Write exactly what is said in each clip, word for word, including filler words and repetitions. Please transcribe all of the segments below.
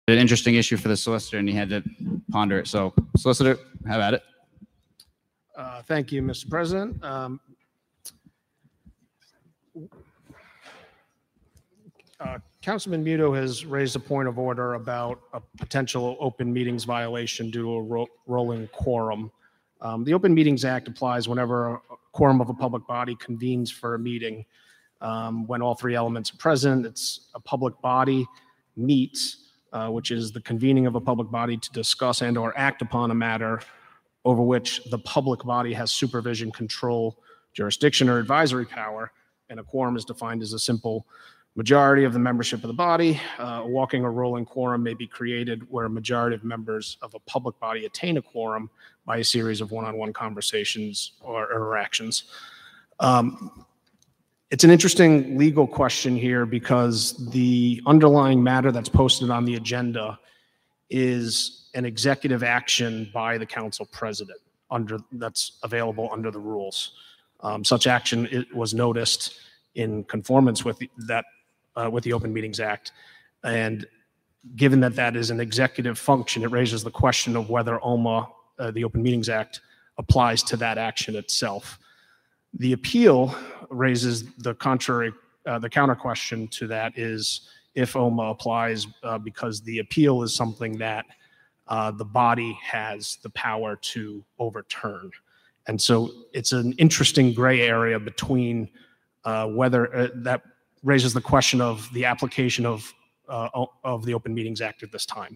an interesting issue for the solicitor, and he had to ponder it. So, solicitor, have at it. Uh, thank you, Mister President. Um, uh, Councilman Muto has raised a point of order about a potential open meetings violation due to a ro rolling quorum. Um, the Open Meetings Act applies whenever a quorum of a public body convenes for a meeting. Um, when all three elements are present, it's a public body meets, uh, which is the convening of a public body to discuss and or act upon a matter over which the public body has supervision, control, jurisdiction, or advisory power. And a quorum is defined as a simple majority of the membership of the body. Uh, a walking or rolling quorum may be created where a majority of members of a public body attain a quorum by a series of one-on-one conversations or interactions. Um, it's an interesting legal question here because the underlying matter that's posted on the agenda is an executive action by the council president under that's available under the rules. Um, such action it was noticed in conformance with the, that uh, with the Open Meetings Act, and given that that is an executive function, it raises the question of whether O M A, uh, the Open Meetings Act, applies to that action itself. The appeal raises the contrary, uh, the counter question to that is if O M A applies uh, because the appeal is something that uh, the body has the power to overturn. And so it's an interesting gray area between uh, whether uh, that raises the question of the application of, uh, of the Open Meetings Act at this time.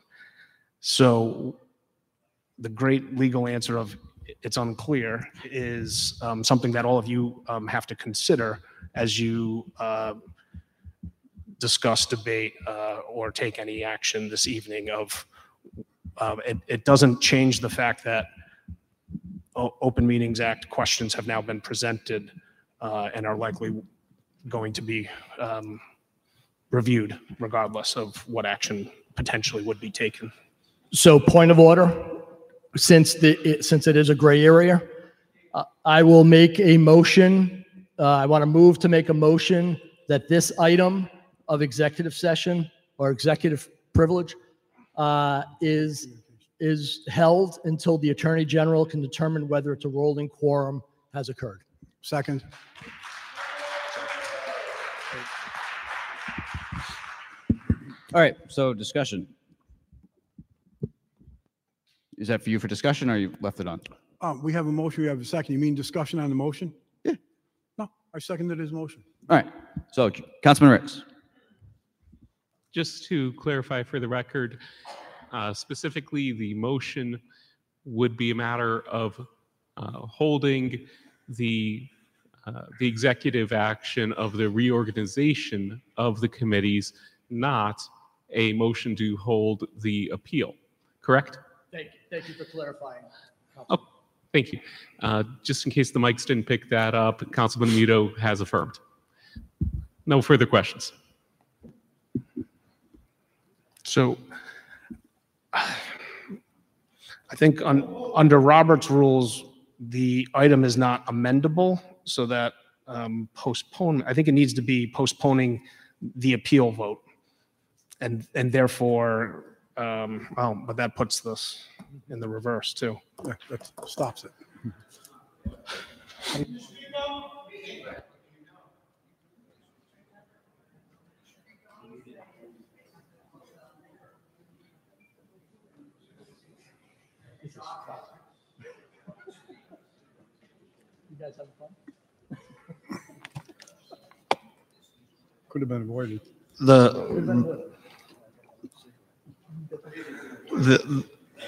So the great legal answer of it's unclear is um, something that all of you um, have to consider as you uh, discuss, debate, uh, or take any action this evening of, uh, it, it doesn't change the fact that o Open Meetings Act questions have now been presented uh, and are likely going to be um, reviewed regardless of what action potentially would be taken. So point of order, since the it, since it is a gray area, uh, I will make a motion. Uh, I want to move to make a motion that this item of executive session or executive privilege uh, is is held until the Attorney General can determine whether it's a rolling quorum has occurred. Second. All right, so discussion. Is that for you for discussion, or you left it on? Um, we have a motion, we have a second. You mean discussion on the motion? Yeah. No, I seconded his motion. All right, so Councilman Ricks. Just to clarify for the record, uh, specifically the motion would be a matter of uh, holding the uh, the executive action of the reorganization of the committees, not a motion to hold the appeal, correct? Thank you. Thank you for clarifying. Oh, thank you. Uh, just in case the mics didn't pick that up, Councilman Muto has affirmed. No further questions. So I think on, under Robert's rules, the item is not amendable, so that um, postpone, I think it needs to be postponing the appeal vote. And, and therefore, um, oh, but that puts this in the reverse too. That, that stops it. You guys having fun? Could have been avoided. The, the,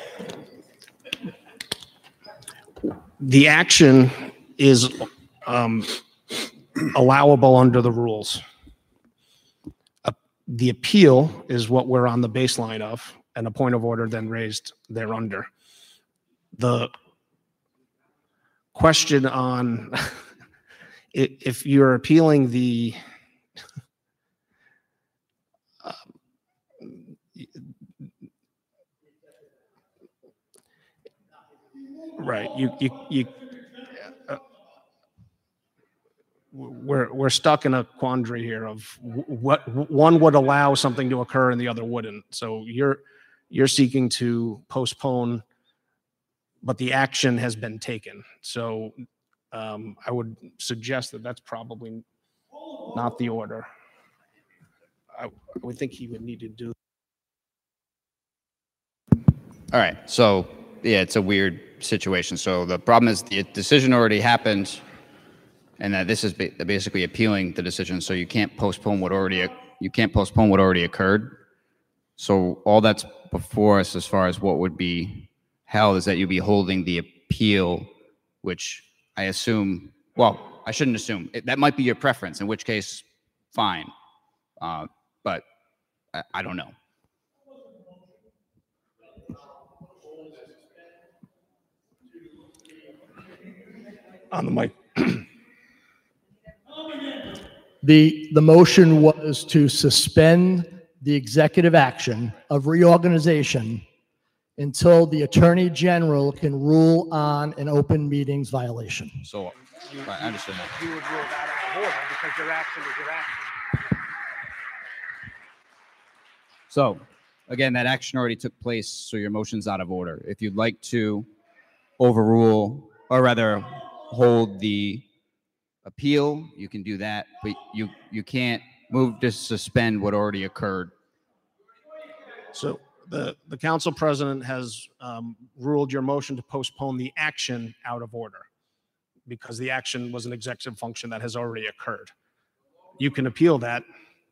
the action is um, allowable under the rules. Uh, the appeal is what we're on the baseline of, and a point of order then raised thereunder. The question on if you're appealing the uh, right, you you you uh, we're we're we're stuck in a quandary here of wh- what one would allow something to occur and the other wouldn't. So you're you're seeking to postpone, but the action has been taken. So um, I would suggest that that's probably not the order. I, I would think he would need to do. All right. So yeah, it's a weird situation. So the problem is the decision already happened, and that this is ba- basically appealing the decision. So you can't postpone what already you can't postpone what already occurred. So all that's before us, as far as what would be held, is that you'll be holding the appeal, which I assume. Well, I shouldn't assume. It, that might be your preference. In which case, fine. Uh, but I, I don't know. On the mic. The, the motion was to suspend the executive action of reorganization until the Attorney General can rule on an open meetings violation. So I understand that. You would rule that out of order because your action is your action. So again, that action already took place, so your motion's out of order. If you'd like to overrule, or rather hold the appeal, you can do that, but you you can't move to suspend what already occurred. So the, the council president has um, ruled your motion to postpone the action out of order because the action was an executive function that has already occurred. You can appeal that.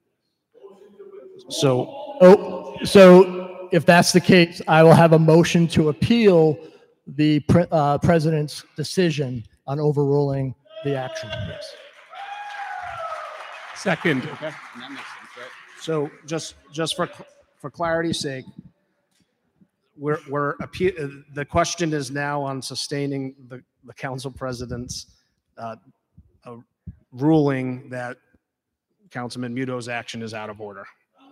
So Oh, so if that's the case, I will have a motion to appeal the pre- uh, president's decision on overruling the action. Yes. Second. Okay, that makes sense, right? So just, just for, for clarity's sake, we're, we're, appeal, uh, the question is now on sustaining the, the council president's uh, uh, ruling that Councilman Muto's action is out of order.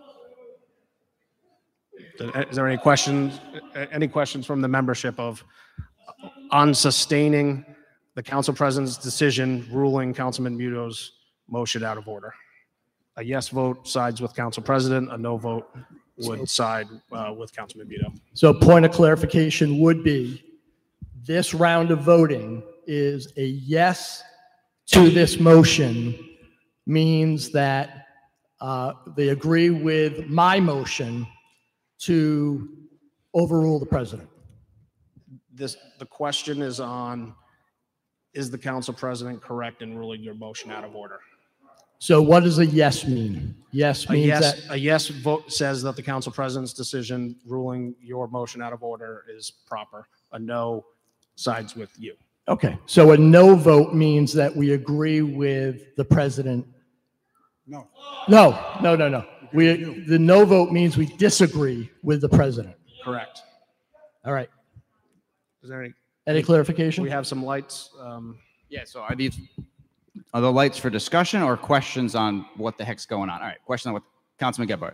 Is there any questions, any questions from the membership of, on sustaining the council president's decision ruling Councilman Muto's motion out of order? A yes vote sides with council president, a no vote would side uh, with Councilman Muto. So point of clarification would be, this round of voting is a yes to this motion means that uh, they agree with my motion to overrule the president. This, the question is on, is the council president correct in ruling your motion out of order? So what does a yes mean? Yes A means yes, that, a yes vote says that the council president's decision ruling your motion out of order is proper. A no sides with you. okay. So a no vote means that we agree with the president. No. No, no, no, no. We, the no vote means we disagree with the president. Correct. All right. Is there any, Any clarification? we have some lights. Um, Yeah, so are these, are the lights for discussion or questions on what the heck's going on? All right, question on what, Councilman Gebhardt.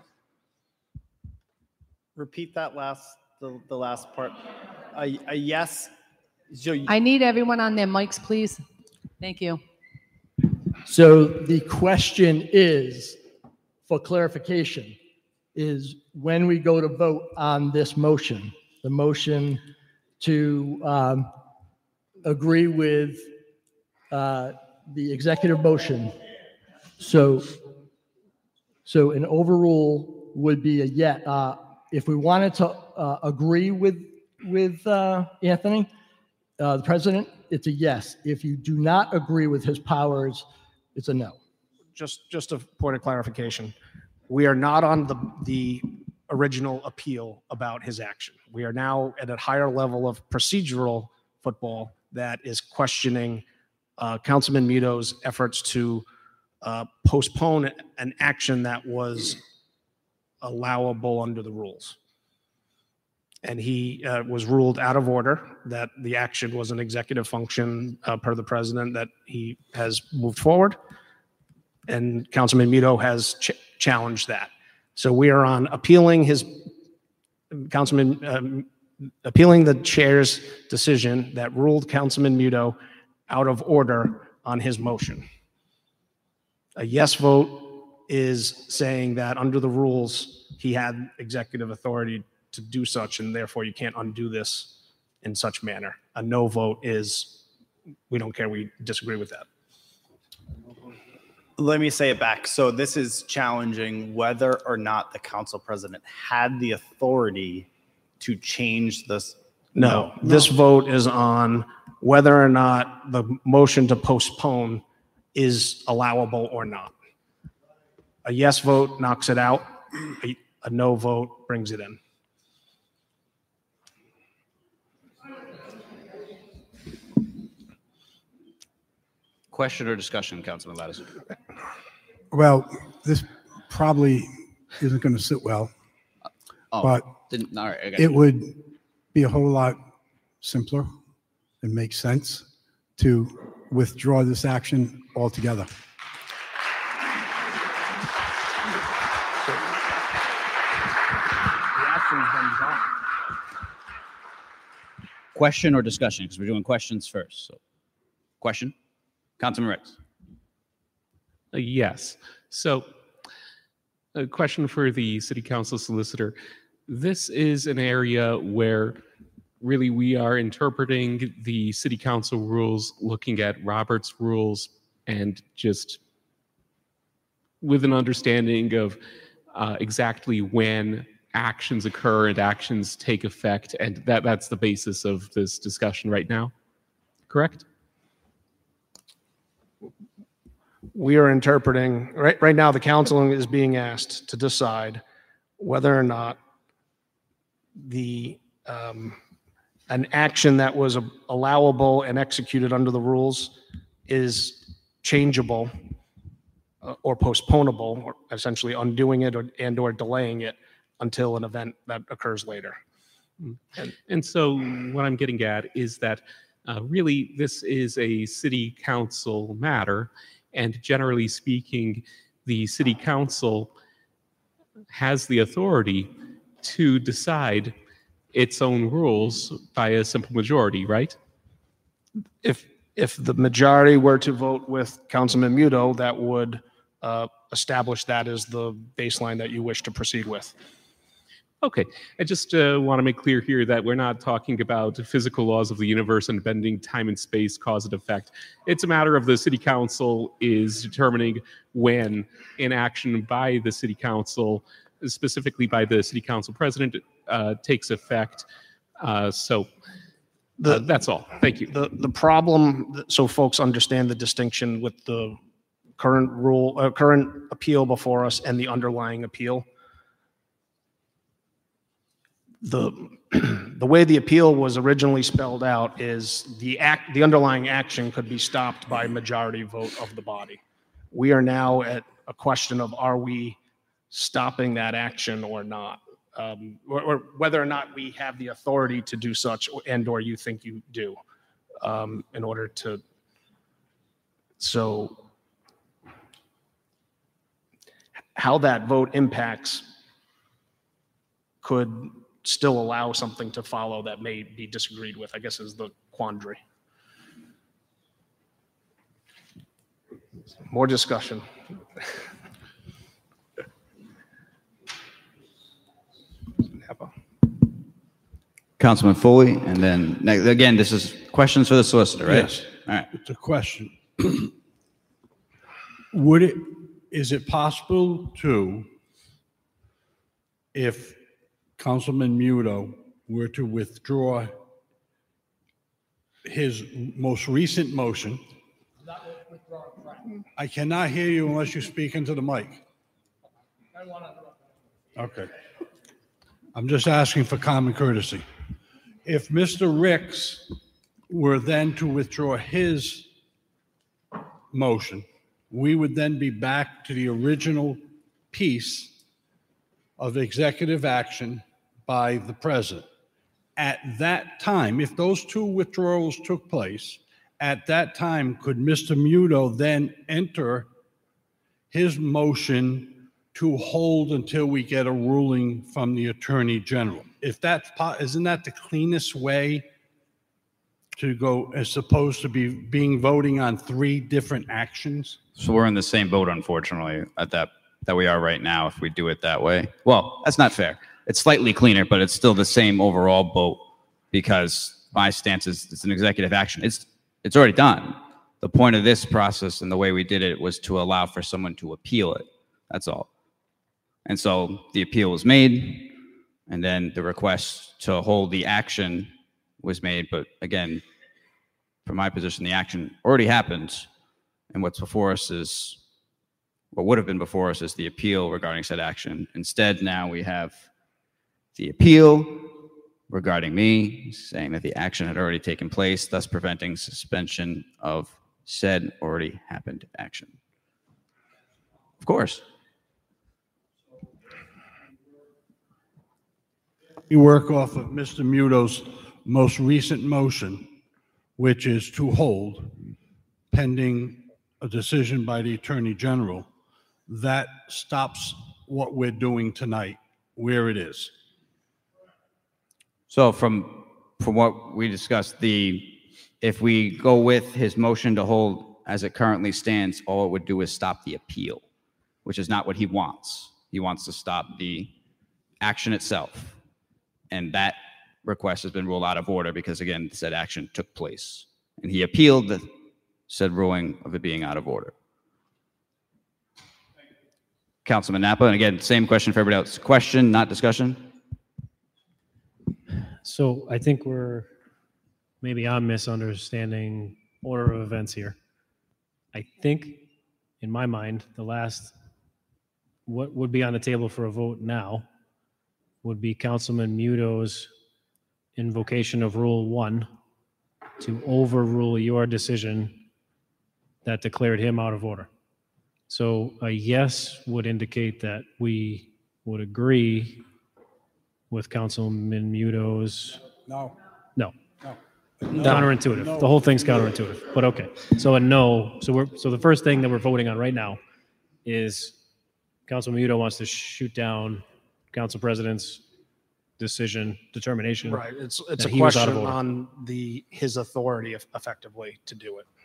Repeat that last, the, the last part. A, a yes. So you- I need everyone on their mics, please. Thank you. So the question is, for clarification, is when we go to vote on this motion, the motion to um, agree with uh, the executive motion. So, so an overrule would be a yes. Uh, if we wanted to uh, agree with with uh, Anthony, uh, the president, it's a yes. If you do not agree with his powers, it's a no. just, just a point of clarification. We are not on the, the original appeal about his action. We are now at a higher level of procedural football that is questioning uh, Councilman Muto's efforts to uh, postpone an action that was allowable under the rules. And he uh, was ruled out of order, that the action was an executive function uh, per the president, that he has moved forward. And Councilman Muto has ch- challenged that. So we are on appealing his, Councilman, um, appealing the chair's decision that ruled Councilman Muto out of order on his motion. A yes vote is saying that under the rules, he had executive authority to do such, and therefore you can't undo this in such manner. A no vote is, we don't care, we disagree with that. Let me say it back. So this is challenging whether or not the council president had the authority to change this. No, this vote is on whether or not the motion to postpone is allowable or not. A yes vote knocks it out. A, a no vote brings it in. Question or discussion, Councilman Lattiser? Well, this probably isn't going to sit well, Oh, but didn't, all right, I got it you. would be a whole lot simpler and make sense to withdraw this action altogether. Question or discussion, because we're doing questions first. So, question? Councilman Ritz. Uh, Yes. So, a question for the city council solicitor. This is an area where really we are interpreting the city council rules, looking at Robert's rules, and just with an understanding of uh, exactly when actions occur and actions take effect. And that, that's the basis of this discussion right now. Correct? We are interpreting, right, right now, the council is being asked to decide whether or not the, um, an action that was allowable and executed under the rules is changeable uh, or postponable, or essentially undoing it or, and or delaying it until an event that occurs later. And, and so what I'm getting at is that uh, really this is a city council matter. And generally speaking, the city council has the authority to decide its own rules by a simple majority, right? If, if the majority were to vote with Councilman Muto, that would uh, establish that as the baseline that you wish to proceed with. Okay, I just uh, want to make clear here that we're not talking about physical laws of the universe and bending time and space, cause and effect. It's a matter of the city council is determining when an action by the city council, specifically by the city council president, uh, takes effect. Uh, so uh, The- that's all. Thank you. The, the problem, so folks understand the distinction with the current rule, uh, current appeal before us and the underlying appeal. The, the way the appeal was originally spelled out is the act, the underlying action could be stopped by majority vote of the body. We are now at a question of, are we stopping that action or not? Um, or, or whether or not we have the authority to do such, and or you think you do, um, in order to, so how that vote impacts could still allow something to follow that may be disagreed with, I guess, is the quandary. More discussion. Councilman Foley, and then, ne- again, this is questions for the solicitor, right? Yes. All right. It's a question. Would it, is it possible to, if Councilman Muto were to withdraw his most recent motion? I cannot hear you unless you speak into the mic. Okay. I'm just asking for common courtesy. If Mister Ricks were then to withdraw his motion, we would then be back to the original piece of executive action by the president. At that time, if those two withdrawals took place, at that time, could Mister Muto then enter his motion to hold until we get a ruling from the Attorney General? If that's, po- isn't that the cleanest way to go, as supposed to be being voting on three different actions? So we're in the same boat, unfortunately, at that that we are right now. If we do it that way, well, that's not fair. It's slightly cleaner, but it's still the same overall boat because my stance is it's an executive action. It's it's already done. The point of this process and the way we did it was to allow for someone to appeal it. That's all. And so the appeal was made, and then the request to hold the action was made. But again, from my position, the action already happened. And what's before us is, what would have been before us is the appeal regarding said action. Instead, now we have the appeal regarding me saying that the action had already taken place, thus preventing suspension of said already happened action. Of course. We work off of Mister Muto's most recent motion, which is to hold pending a decision by the Attorney General. That stops what we're doing tonight, where it is. So from from what we discussed, the if we go with his motion to hold as it currently stands, all it would do is stop the appeal, which is not what he wants. He wants to stop the action itself. And that request has been ruled out of order because, again, said action took place. And he appealed the said ruling of it being out of order. Councilman Napa, and again, same question for everybody else. Question, not discussion? So I think we're, maybe I'm misunderstanding order of events here. I think, in my mind, the last, what would be on the table for a vote now would be Councilman Muto's invocation of Rule One to overrule your decision that declared him out of order. So a yes would indicate that we would agree with Councilman Muto's. No. No. No. Counterintuitive. No. The whole thing's counterintuitive, but okay. So a no. So we're, so the first thing that we're voting on right now is Councilman Muto wants to shoot down Council President's decision, determination. Right, it's, it's a that he was out of question order. on the, his authority eff- effectively to do it.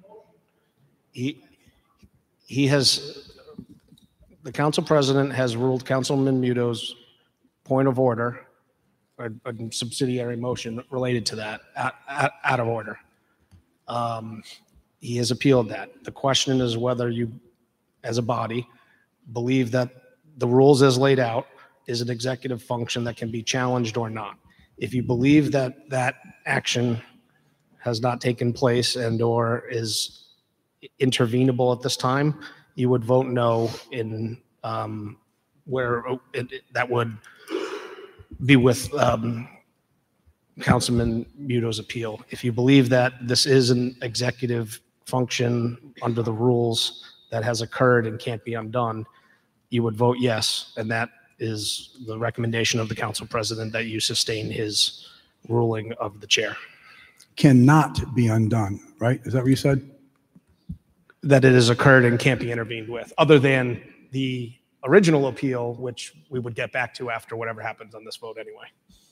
He, he has, the council president has ruled Councilman Muto's point of order, a, a subsidiary motion related to that, out, out, out of order. Um, He has appealed that. The question is whether you, as a body, believe that the rules as laid out is an executive function that can be challenged or not. If you believe that that action has not taken place and or is intervenable at this time, you would vote no in um, where it, it- that would be with um, Councilman Muto's appeal. If you believe that this is an executive function under the rules that has occurred and can't be undone, you would vote yes, and that is the recommendation of the council president, that you sustain his ruling of the chair. Cannot be undone, right? Is that what you said? That it has occurred and can't be intervened with, other than the original appeal, which we would get back to after whatever happens on this vote anyway.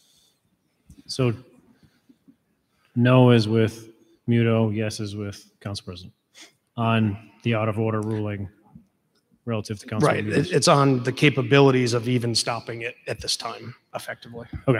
So no is with Muto, yes is with Council President on the out of order ruling relative to Council. Right, it- it's on the capabilities of even stopping it at this time effectively. Okay.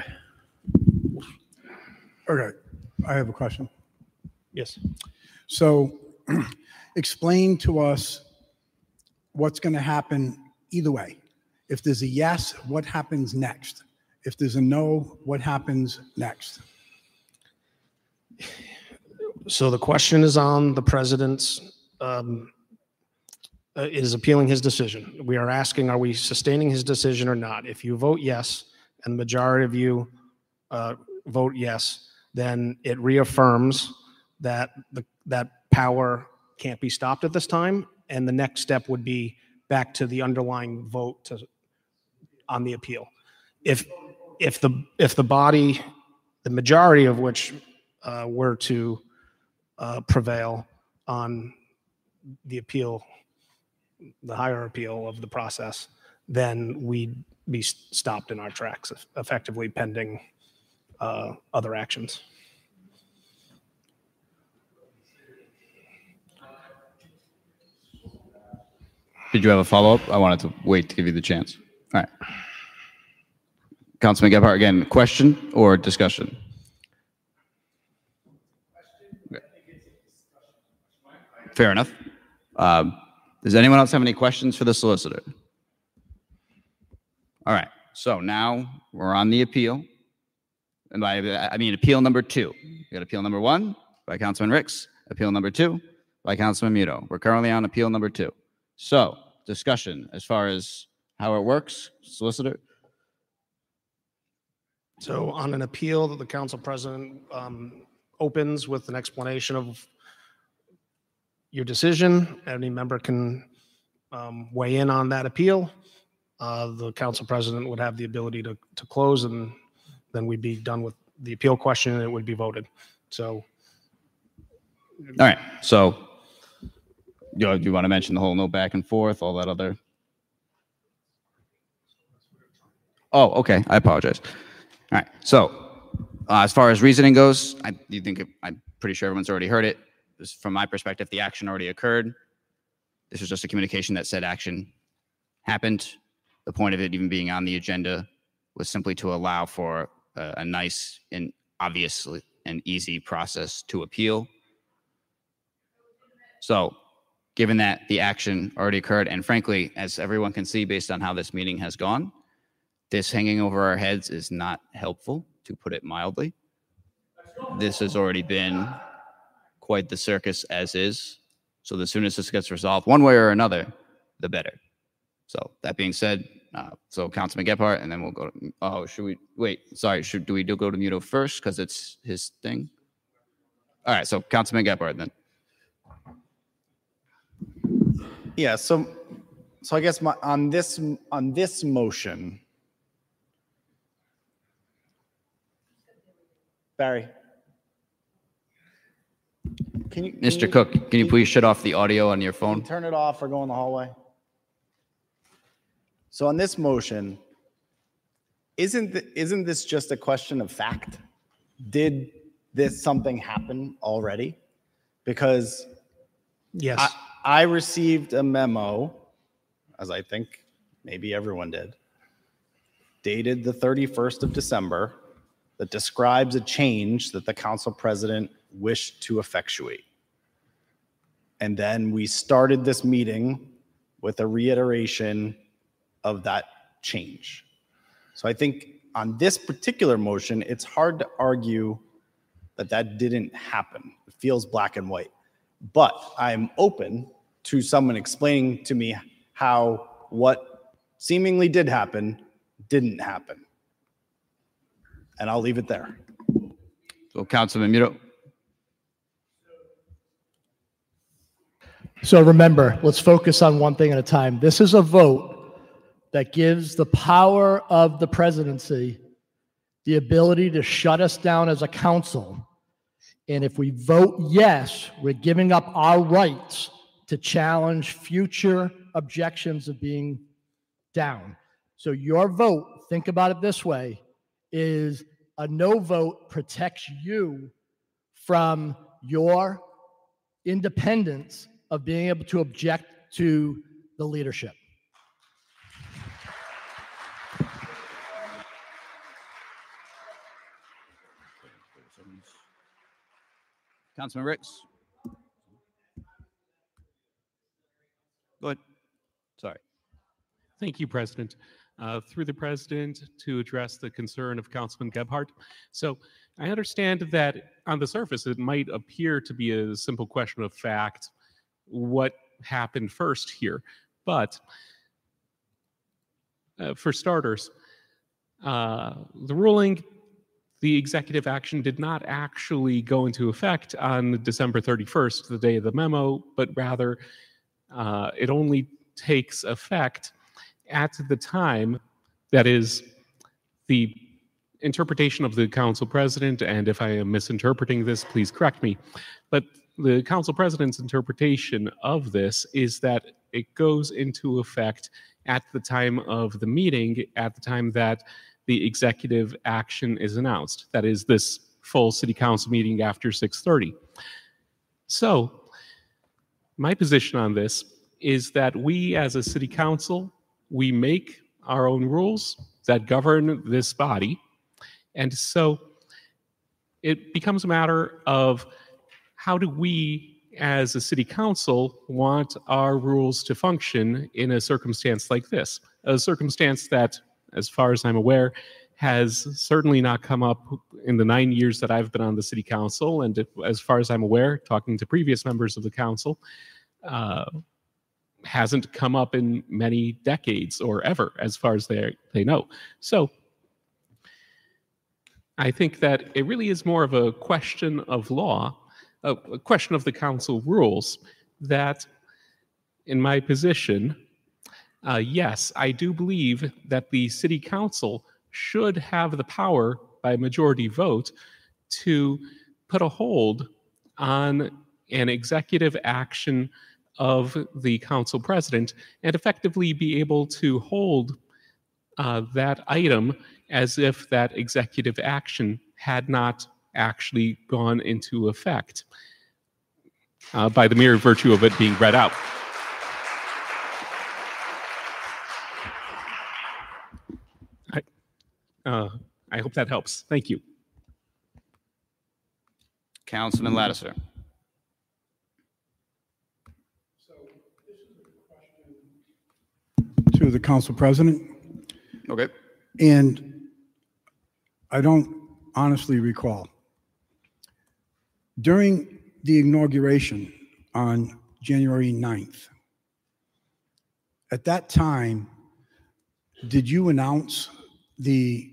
Okay, I have a question. Yes. So explain to us what's going to happen either way. If there's a yes, what happens next? If there's a no, what happens next? So the question is on the president's, um, uh, is appealing his decision. We are asking, are we sustaining his decision or not? If you vote yes, and the majority of you uh, vote yes, then it reaffirms that the, that power can't be stopped at this time. And the next step would be back to the underlying vote to, on the appeal. If, if the, if the body, the majority of which uh, were to uh, prevail on the appeal, the higher appeal of the process, then we'd be s- stopped in our tracks, eff- effectively pending uh, other actions. Did you have a follow-up? I wanted to wait to give you the chance. All right. Councilman Gebhardt, again, question or discussion? Fair enough. Um, does anyone else have any questions for the solicitor? All right. So now we're on the appeal. And by, I mean appeal number two. We got appeal number one by Councilman Ricks. Appeal number two by Councilman Muto. We're currently on appeal number two. So discussion as far as how it works, solicitor. So on an appeal that the council president um, opens with an explanation of your decision, any member can um, weigh in on that appeal. Uh, the council president would have the ability to, to close, and then we'd be done with the appeal question and it would be voted. So. All right. So you, you want to mention the whole no back and forth, all that other. Oh, okay. I apologize. All right. So uh, as far as reasoning goes, I you think it, I'm pretty sure everyone's already heard it. Just from my perspective, the action already occurred. This was just a communication that said action happened. The point of it even being on the agenda was simply to allow for a, a nice and obviously an easy process to appeal. So given that the action already occurred, and frankly, as everyone can see based on how this meeting has gone, this hanging over our heads is not helpful, to put it mildly. This has already been quite the circus as is. So the sooner this gets resolved one way or another, the better. So that being said, uh, so Councilman Gebhardt, and then we'll go to, oh, should we, wait, sorry, should, do we do go to Muto first because it's his thing? All right, so Councilman Gebhardt then. Yeah, so, so I guess my, on this, on this motion, Barry. Can you, can Mister you- Cook, can you please shut off the audio on your Can phone? you turn it off or go in the hallway? So on this motion, isn't, th- isn't this just a question of fact? Did this something happen already? Because Yes. I, I received a memo, as I think maybe everyone did, dated the thirty-first of December that describes a change that the council president wished to effectuate. And then we started this meeting with a reiteration of that change. So I think on this particular motion, it's hard to argue that that didn't happen. It feels black and white. But I'm open to someone explaining to me how what seemingly did happen didn't happen. And I'll leave it there. So Councilman Muto. So remember, let's focus on one thing at a time. This is a vote that gives the power of the presidency the ability to shut us down as a council. And if we vote yes, we're giving up our rights to challenge future objections of being down. So your vote, think about it this way, is a no vote protects you from your independence of being able to object to the leadership. Councilman Ricks. Go ahead. Sorry. Thank you, President. Uh, through the president to address the concern of Councilman Gebhardt. So I understand that on the surface, it might appear to be a simple question of fact, what happened first here. But uh, for starters, uh, the ruling, the executive action did not actually go into effect on December thirty-first, the day of the memo, but rather uh, it only takes effect at the time, that is, the interpretation of the council president, and if I am misinterpreting this, please correct me, but the council president's interpretation of this is that it goes into effect at the time of the meeting, at the time that the executive action is announced. That is this full city council meeting after six thirty. So my position on this is that we as a city council, we make our own rules that govern this body. And so it becomes a matter of how do we as a city council want our rules to function in a circumstance like this? A circumstance that, as far as I'm aware, has certainly not come up in the nine years that I've been on the city council. And as far as I'm aware, talking to previous members of the council, uh, hasn't come up in many decades or ever, as far as they they know. So I think that it really is more of a question of law, a, a question of the council rules, that in my position, uh, yes, I do believe that the city council should have the power by majority vote to put a hold on an executive action of the council president and effectively be able to hold uh, that item as if that executive action had not actually gone into effect uh, by the mere virtue of it being read out. I, uh, I hope that helps. Thank you. Councilman Lattiser. To the council president, Okay. and I don't honestly recall. During the inauguration on January ninth, at that time, did you announce the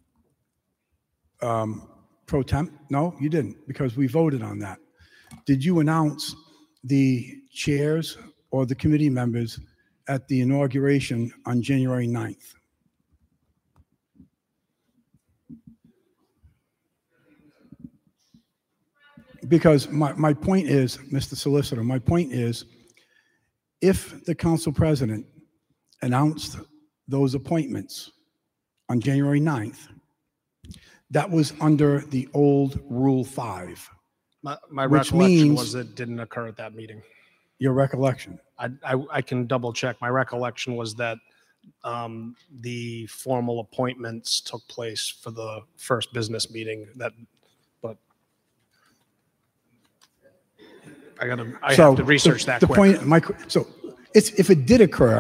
um, pro temp? No, you didn't, because we voted on that. Did you announce the chairs or the committee members at the inauguration on January ninth? Because my, my point is, Mister Solicitor, my point is, if the council president announced those appointments on January ninth, that was under the old Rule five. My, my Which recollection means- was it didn't occur at that meeting. Your recollection? I, I, I can double check. My recollection was that um, the formal appointments took place for the first business meeting that, but I gotta, I So have to research the- that The quick. point, my, so it's, if it did occur,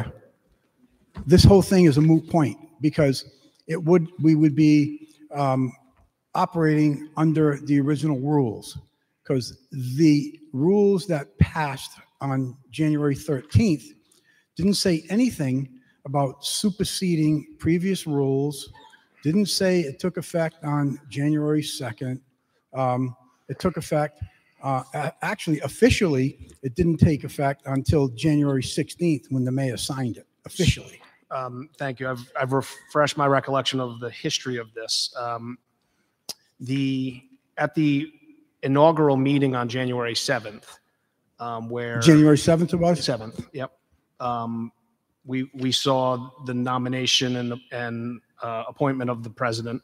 this whole thing is a moot point because it would, we would be um, operating under the original rules, because the rules that passed on January thirteenth didn't say anything about superseding previous rules, didn't say it took effect on January second. Um, it took effect, uh, a- actually officially, it didn't take effect until January sixteenth when the mayor signed it officially. Um, Thank you. I've, I've refreshed my recollection of the history of this. Um, The, at the inaugural meeting on January seventh, um, where. January seventh it was? seventh, yep. Um, We, we saw the nomination and, and uh, appointment of the president.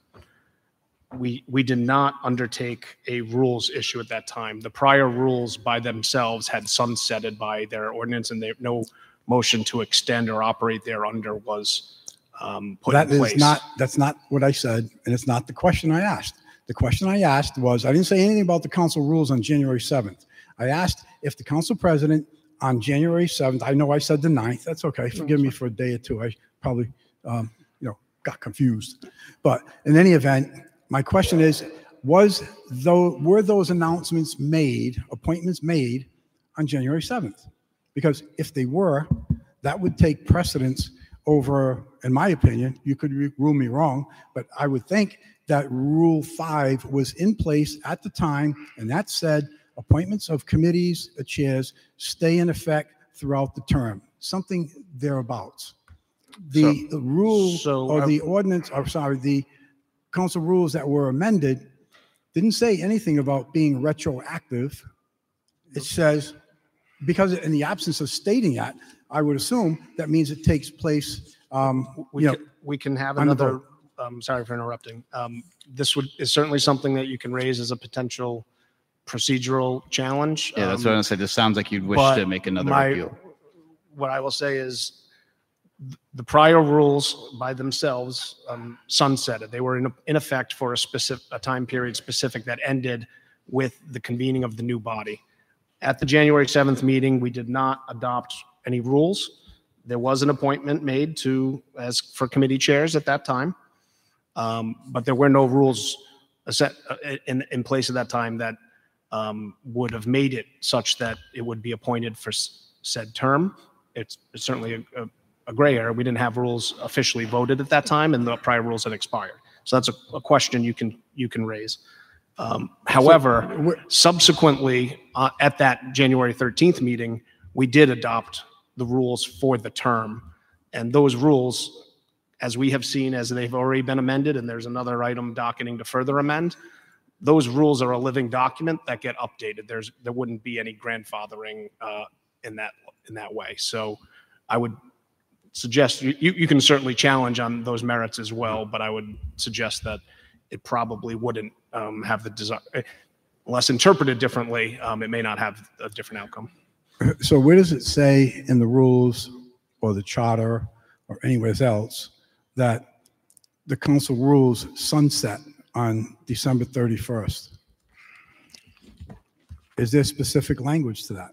We, we did not undertake a rules issue at that time. The prior rules by themselves had sunsetted by their ordinance, and there, no motion to extend or operate thereunder was um, put in That place. is not, that's not what I said, and it's not the question I asked. The question I asked was, I didn't say anything about the council rules on January seventh. I asked if the council president on January seventh, I know I said the ninth, that's okay, forgive me for a day or two, I probably, um, you know, got confused. But in any event, my question is, was though, were those announcements made, appointments made on January seventh? Because if they were, that would take precedence over, in my opinion, you could re- rule me wrong, but I would think that Rule five was in place at the time, and that said appointments of committees, uh, chairs, stay in effect throughout the term, something thereabouts. The rule so or I- the ordinance, or sorry, the council rules that were amended didn't say anything about being retroactive. It says, because in the absence of stating that, I would assume that means it takes place, um, We you know, can, we can have on the another, vote. um, sorry for interrupting. Um, This would, is certainly something that you can raise as a potential procedural challenge. Yeah, that's Um, what I said. This sounds like you'd wish but to make another my- appeal. what I will say is th- the prior rules by themselves um, sunsetted. They were in, in effect for a specific, a time period specific that ended with the convening of the new body. At the January seventh meeting, we did not adopt any rules. There was an appointment made to, as for committee chairs at that time. Um, but there were no rules set uh, in, in place at that time that um, would have made it such that it would be appointed for s- said term. It's, it's certainly a, a, a gray area. We didn't have rules officially voted at that time, and the prior rules had expired. So that's a, a question you can you can raise. Um, however, subsequently, uh, at that January thirteenth meeting, we did adopt the rules for the term, and those rules, as we have seen, as they've already been amended, and there's another item docketing to further amend, those rules are a living document that get updated. There's, there wouldn't be any grandfathering uh, in that, in that way. So I would suggest, you, you you can certainly challenge on those merits as well, but I would suggest that it probably wouldn't um, have the desire, unless interpreted differently, um, it may not have a different outcome. So where does it say in the rules or the charter or anywhere else that the council rules sunset on December thirty-first? Is there specific language to that?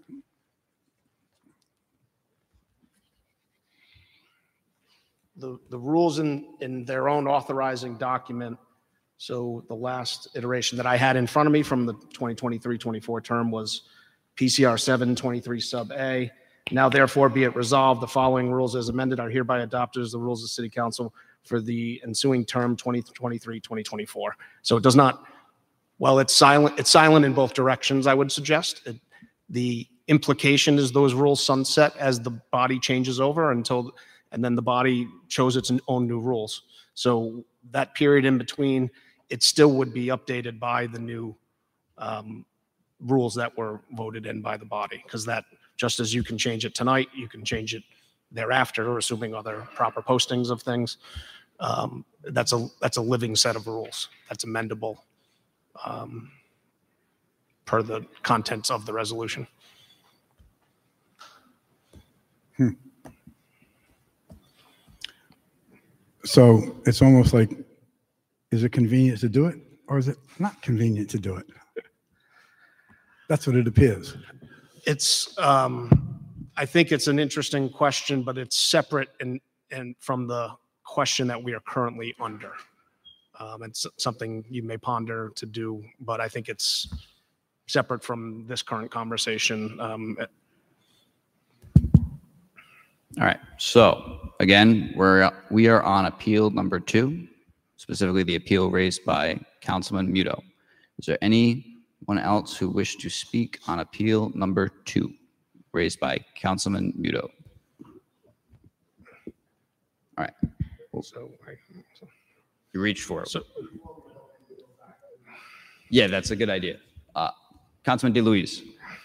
The, the rules in, in their own authorizing document, so the last iteration that I had in front of me from the twenty twenty-three twenty-four term was P C R seven twenty-three sub A. Now therefore be it resolved, the following rules as amended are hereby adopted as the rules of City Council for the ensuing term twenty twenty-three twenty twenty-four. So it does not, well, it's silent, it's silent in both directions, I would suggest. It, the implication is those rules sunset as the body changes over until, and then the body chose its own new rules. So that period in between, it still would be updated by the new um, rules that were voted in by the body, because that, just as you can change it tonight, you can change it thereafter, assuming other proper postings of things. Um, that's a that's a living set of rules that's amendable um, per the contents of the resolution. Hmm. So it's almost like, is it convenient to do it, or is it not convenient to do it? That's what it appears. It's, um, I think it's an interesting question, but it's separate and and from the question that we are currently under. Um, it's something you may ponder to do, but I think it's separate from this current conversation. Um, All right. So again, we're we are on appeal number two, specifically the appeal raised by Councilman Muto. Is there anyone else who wished to speak on appeal number two, raised by Councilman Muto? All right. so, I, so You reached for it. So- yeah, that's a good idea. Uh, Councilman DeLuise.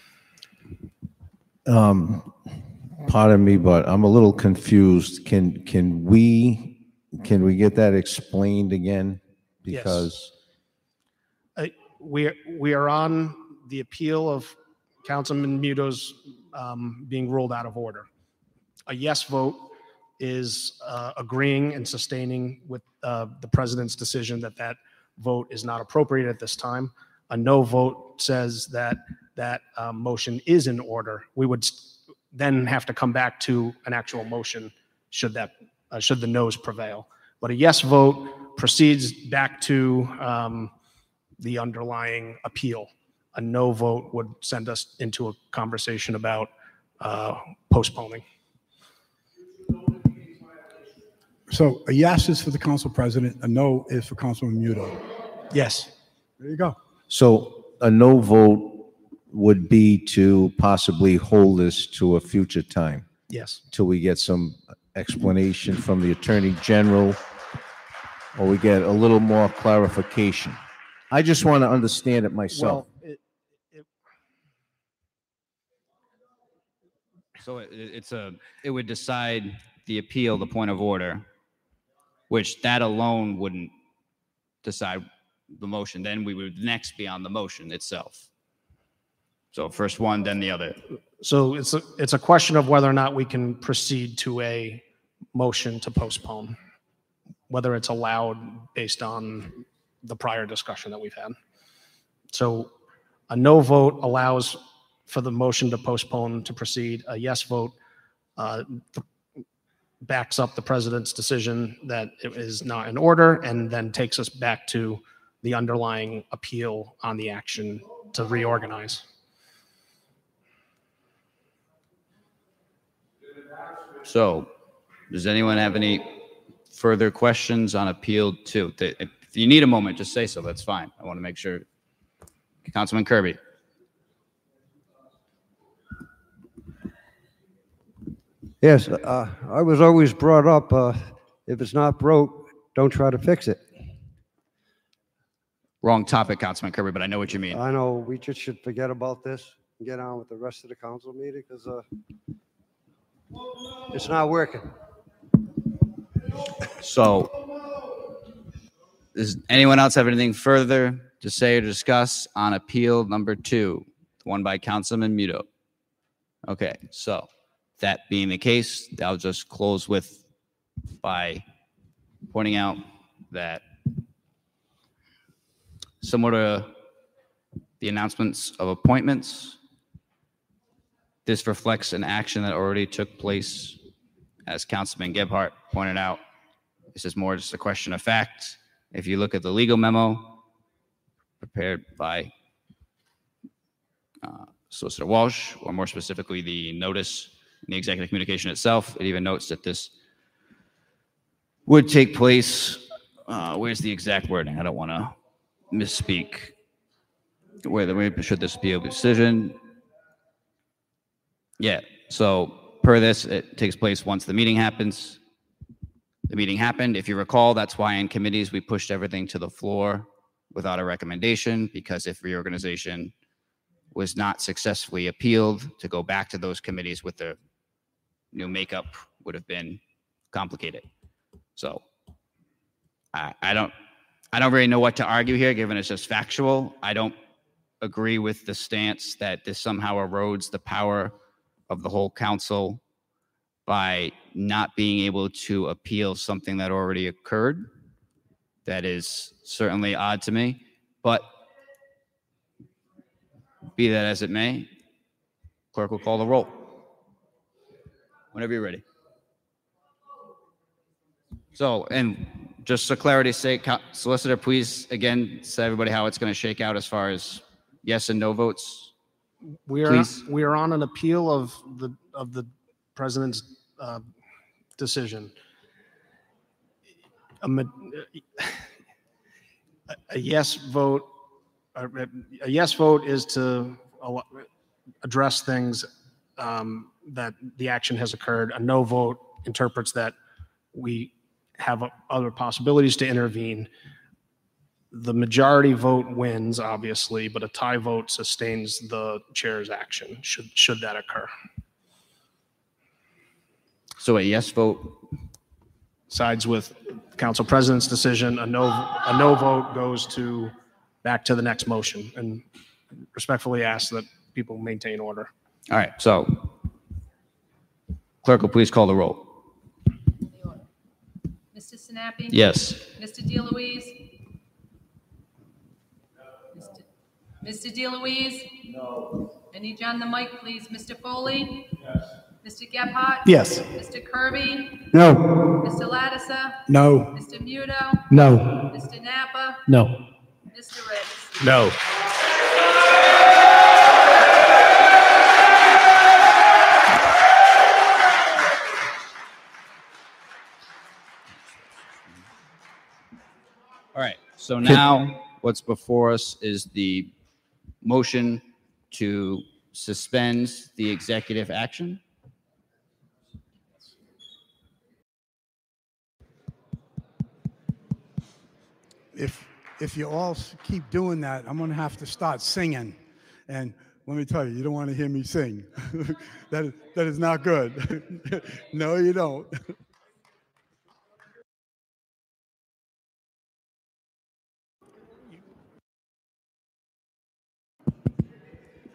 Um, pardon me, but I'm a little confused. Can, can we, can we get that explained again? Yes. Because Uh, we we are on the appeal of Councilman Muto's um, being ruled out of order. A yes vote is uh, agreeing and sustaining with uh, the president's decision that that vote is not appropriate at this time. A no vote says that that um, motion is in order. We would s- then have to come back to an actual motion should that uh, should the noes prevail. But a yes vote proceeds back to um, the underlying appeal. A no vote would send us into a conversation about uh, postponing. So a yes is for the council president, a no is for Councilman Muto. Yes. There you go. So a no vote would be to possibly hold this to a future time Yes. till we get some explanation from the Attorney General, or we get a little more clarification. I just want to understand it myself. Well, it, it, So it, it's a, it would decide the appeal, the point of order, which that alone wouldn't decide the motion. Then we would next be on the motion itself. So first one, then the other. So it's a, it's a question of whether or not we can proceed to a motion to postpone, whether it's allowed based on the prior discussion that we've had. So a no vote allows for the motion to postpone to proceed. A yes vote uh, backs up the president's decision that it is not in order and then takes us back to the underlying appeal on the action to reorganize. So, does anyone have any further questions on appeal two? If you need a moment, just say so. That's fine. I want to make sure. Councilman Kirby. Yes, uh, I was always brought up, uh, if it's not broke, don't try to fix it. Wrong topic, Councilman Kirby, but I know what you mean. I know we just should forget about this and get on with the rest of the council meeting because uh, it's not working. So, does anyone else have anything further to say or discuss on appeal number two, the one by Councilman Muto? Okay, so that being the case, I'll just close with by pointing out that similar to the announcements of appointments, this reflects an action that already took place. As Councilman Gebhardt pointed out, this is more just a question of fact. If you look at the legal memo prepared by uh, Solicitor Walsh, or more specifically the notice in the executive communication itself, it even notes that this would take place. Uh, where's the exact wording? I don't want to misspeak. Where the should this be a decision? Yeah. So per this, it takes place once the meeting happens. The meeting happened. If you recall, that's why in committees we pushed everything to the floor without a recommendation, because if reorganization was not successfully appealed, to go back to those committees with the new makeup would have been complicated. So I, I don't, I don't really know what to argue here, given it's just factual. I don't agree with the stance that this somehow erodes the power of the whole council by not being able to appeal something that already occurred. That is certainly odd to me, but be that as it may, clerk will call the roll. Whenever you're ready. So, and just for clarity's sake, Solicitor, please again say everybody how it's going to shake out as far as yes and no votes. We are Please. we are on an appeal of the of the president's uh, decision. A, ma- a yes vote, a, a yes vote is to al- address things um, that the action has occurred. A no vote interprets that we have other possibilities to intervene. The majority vote wins, obviously, but a tie vote sustains the chair's action, should should that occur. So a yes vote Sides with council president's decision. A no a no vote goes to back to the next motion, and respectfully ask that people maintain order. All right, so clerk will please call the roll. Mister Sinapi? Yes. Mister DeLuise? Mister Mister DeLuise? No. I need you on the mic, please. Mister Foley? Yes. Mister Gebhardt? Yes. Mister Kirby? No. Mister Lattiser? No. Mister Muto? No. Mister Napa? No. Mister Ritz? No. All right, so now what's before us is the motion to suspend the executive action. If, if you all s- keep doing that, I'm going to have to start singing. And let me tell you, you don't want to hear me sing. That is, that is not good. No, you don't.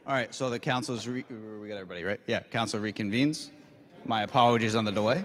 All right, so the council's, re- we got everybody, right? Yeah, council reconvenes. My apologies on the delay.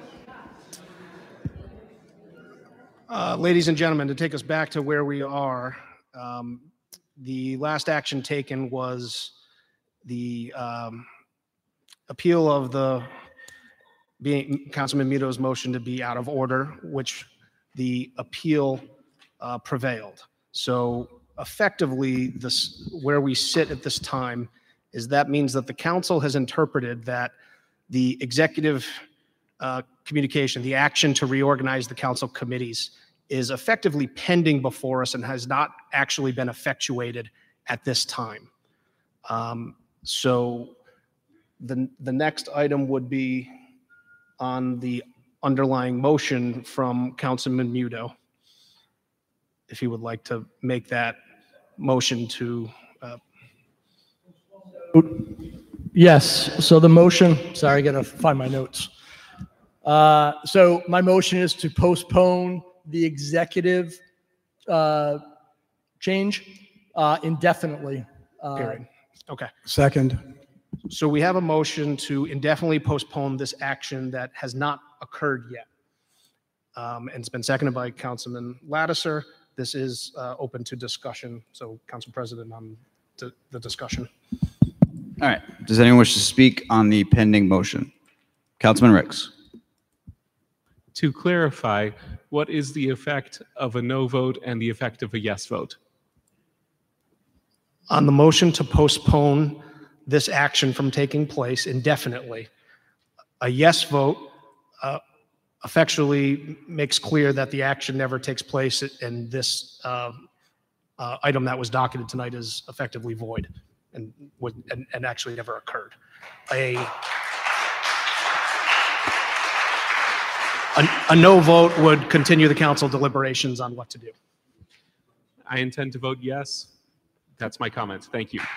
Uh, Ladies and gentlemen, to take us back to where we are, um, the last action taken was the um, appeal of the being Councilman Muto's motion to be out of order, which the appeal uh, prevailed. So effectively, this where we sit at this time is that means that the council has interpreted that the executive uh, communication, the action to reorganize the council committees, is effectively pending before us and has not actually been effectuated at this time. Um, so the the next item would be on the underlying motion from Councilman Muto, if he would like to make that motion to. Uh, Yes, so the motion, sorry, I gotta find my notes. Uh, So my motion is to postpone the executive uh, change uh, indefinitely. Uh, period. Okay. Second. So we have a motion to indefinitely postpone this action that has not occurred yet. Um, And it's been seconded by Councilman Lattiser. This is uh, open to discussion. So Council President, on the the discussion. All right, does anyone wish to speak on the pending motion? Councilman Ricks. To clarify, what is the effect of a no vote and the effect of a yes vote? On the motion to postpone this action from taking place indefinitely, a yes vote uh, effectually makes clear that the action never takes place, and this uh, uh, item that was docketed tonight is effectively void and would and, and actually never occurred. A, a a no vote would continue the council deliberations on what to do. I intend to vote yes. That's my comment. Thank you.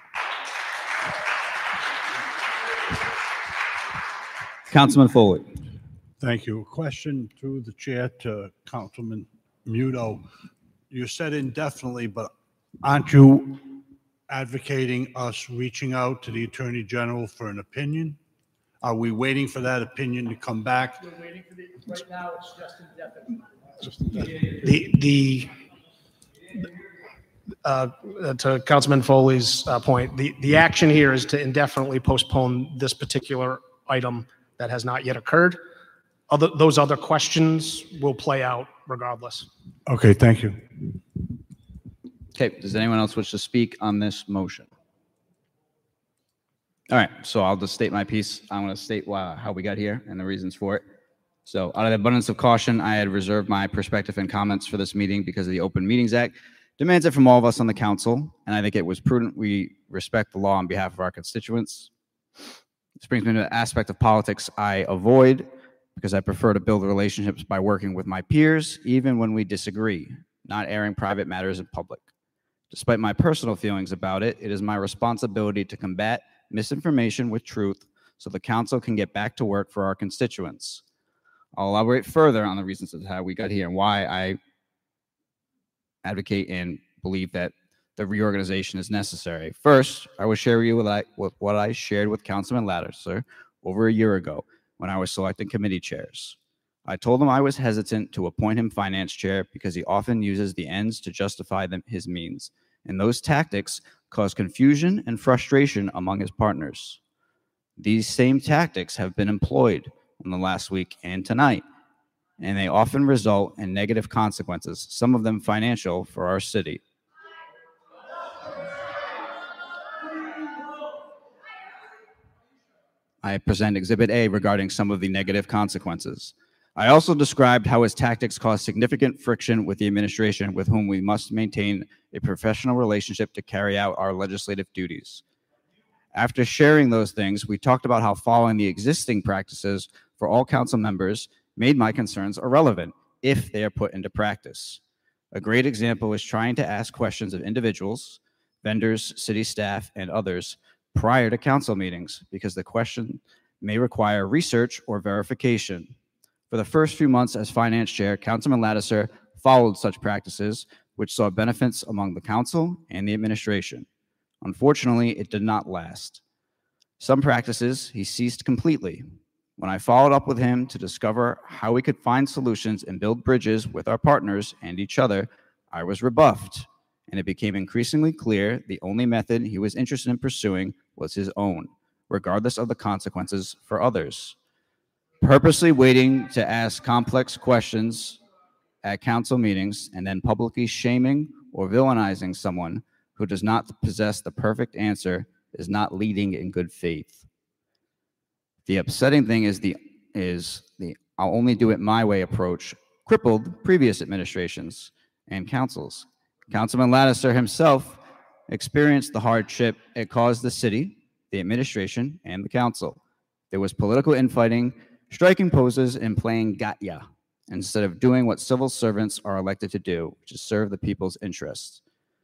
Councilman Foley. Thank you. A question through the chair to Councilman Muto. You said indefinitely, but aren't you advocating us reaching out to the Attorney General for an opinion? Are we waiting for that opinion to come back? We're waiting for the, right now, it's just indefinite. The the uh, to Councilman Foley's uh, point, the the action here is to indefinitely postpone this particular item that has not yet occurred. Other those other questions will play out regardless. Okay, thank you. Okay, does anyone else wish to speak on this motion? All right, so I'll just state my piece. I'm going to state why, how we got here and the reasons for it. So out of the abundance of caution, I had reserved my perspective and comments for this meeting because of the Open Meetings Act demands it from all of us on the council, and I think it was prudent we respect the law on behalf of our constituents. This brings me to an aspect of politics I avoid because I prefer to build relationships by working with my peers, even when we disagree, not airing private matters in public. Despite my personal feelings about it, it is my responsibility to combat misinformation with truth so the council can get back to work for our constituents. I'll elaborate further on the reasons of how we got here and why I advocate and believe that the reorganization is necessary. First, I will share with you what I, what I shared with Councilman Lattiser over a year ago when I was selecting committee chairs. I told him I was hesitant to appoint him finance chair because he often uses the ends to justify them, his means, and those tactics cause confusion and frustration among his partners. These same tactics have been employed in the last week and tonight, and they often result in negative consequences, some of them financial, for our city. I present Exhibit A regarding some of the negative consequences. I also described how his tactics cause significant friction with the administration, with whom we must maintain a professional relationship to carry out our legislative duties. After sharing those things, we talked about how following the existing practices for all council members made my concerns irrelevant if they are put into practice. A great example is trying to ask questions of individuals, vendors, city staff, and others prior to council meetings, because the question may require research or verification. For the first few months as finance chair, Councilman Lattiser followed such practices, which saw benefits among the council and the administration. Unfortunately, it did not last. Some practices he ceased completely. When I followed up with him to discover how we could find solutions and build bridges with our partners and each other, I was rebuffed, and it became increasingly clear the only method he was interested in pursuing was his own, regardless of the consequences for others. Purposely waiting to ask complex questions at council meetings and then publicly shaming or villainizing someone who does not possess the perfect answer is not leading in good faith. The upsetting thing is the is the I'll only do it my way approach crippled previous administrations and councils. Councilman Lattiser himself experienced the hardship it caused the city, the administration, and the council. There was political infighting, striking poses, and playing got ya, instead of doing what civil servants are elected to do, which is serve the people's interests.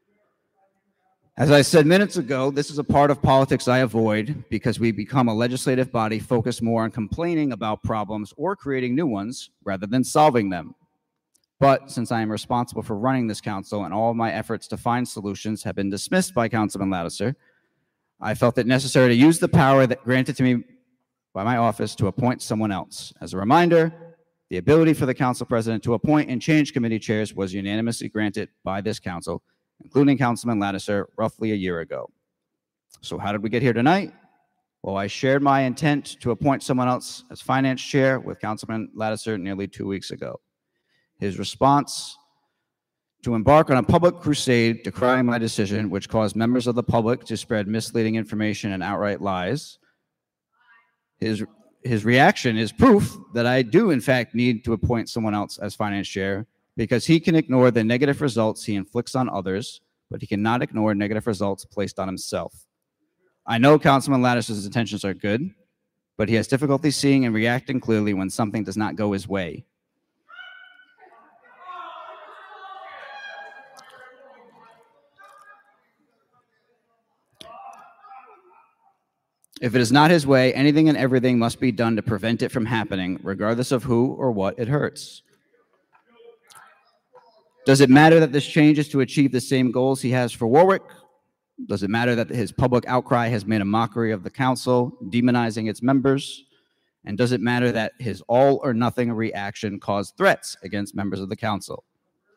As I said minutes ago, this is a part of politics I avoid because we become a legislative body focused more on complaining about problems or creating new ones rather than solving them. But since I am responsible for running this council and all of my efforts to find solutions have been dismissed by Councilman Lattiser, I felt it necessary to use the power that granted to me by my office to appoint someone else. As a reminder, the ability for the council president to appoint and change committee chairs was unanimously granted by this council, including Councilman Lattiser, roughly a year ago. So how did we get here tonight? Well, I shared my intent to appoint someone else as finance chair with Councilman Lattiser nearly two weeks ago. His response to embark on a public crusade decrying my decision, which caused members of the public to spread misleading information and outright lies. His, his reaction is proof that I do, in fact, need to appoint someone else as finance chair, because he can ignore the negative results he inflicts on others, but he cannot ignore negative results placed on himself. I know Councilman Lattiser's intentions are good, but he has difficulty seeing and reacting clearly when something does not go his way. If it is not his way, anything and everything must be done to prevent it from happening, regardless of who or what it hurts. Does it matter that this change is to achieve the same goals he has for Warwick? Does it matter that his public outcry has made a mockery of the council, demonizing its members? And does it matter that his all or nothing reaction caused threats against members of the council?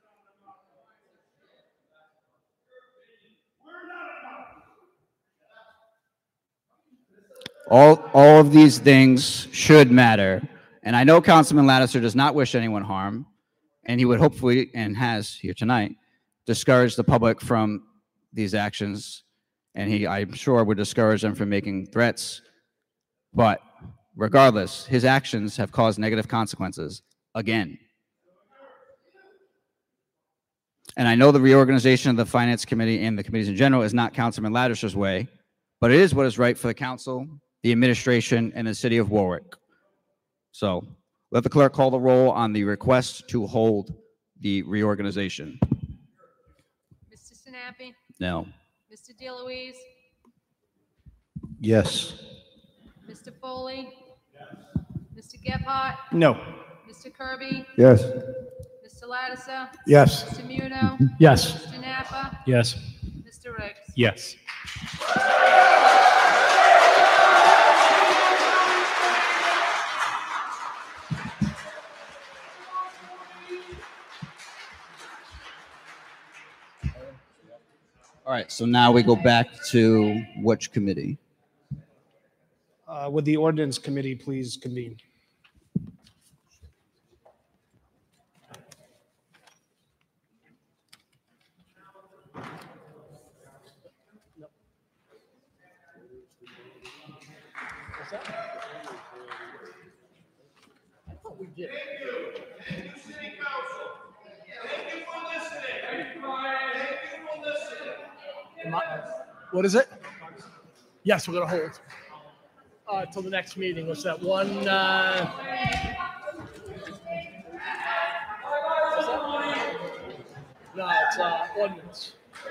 All, all of these things should matter. And I know Councilman Lattiser does not wish anyone harm, and he would hopefully, and has here tonight, discourage the public from these actions. And he, I'm sure, would discourage them from making threats. But regardless, his actions have caused negative consequences again. And I know the reorganization of the Finance Committee and the committees in general is not Councilman Lattiser's way, but it is what is right for the council, the administration, and the city of Warwick. So let the clerk call the roll on the request to hold the reorganization. Mister Sinapi? No. Mister DeLuise? Yes. Mister Foley? Yes. Mister Gephardt? No. Mister Kirby? Yes. Mister Lattiser? Yes. Mister Muno? Yes. Mister Napa? Yes. Mister Ricks? Yes. All right, so now we go back to which committee? Uh, Would the ordinance committee please convene? I thought we did. Am I- What is it? Yes, we're gonna hold. Uh, till the next meeting. What's that one, uh? No, it's, uh, ordinance.